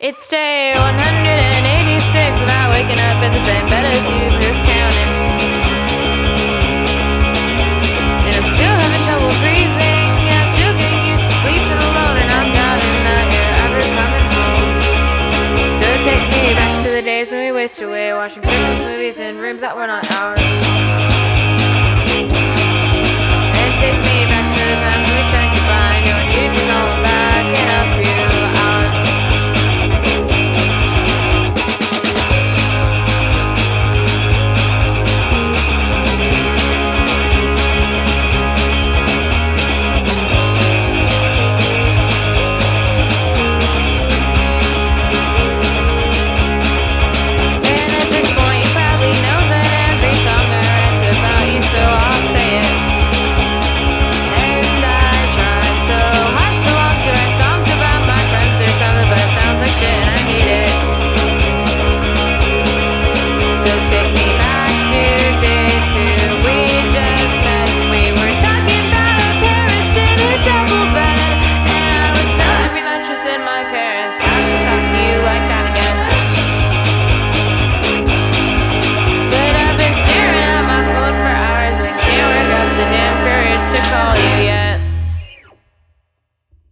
It's day 186 without waking up in the same bed as you, just counting. And I'm still having trouble breathing, and I'm still getting used to sleeping alone, and I'm doubting that you're ever coming home. So take me back to the days when we wasted away watching Christmas movies in rooms that were not ours.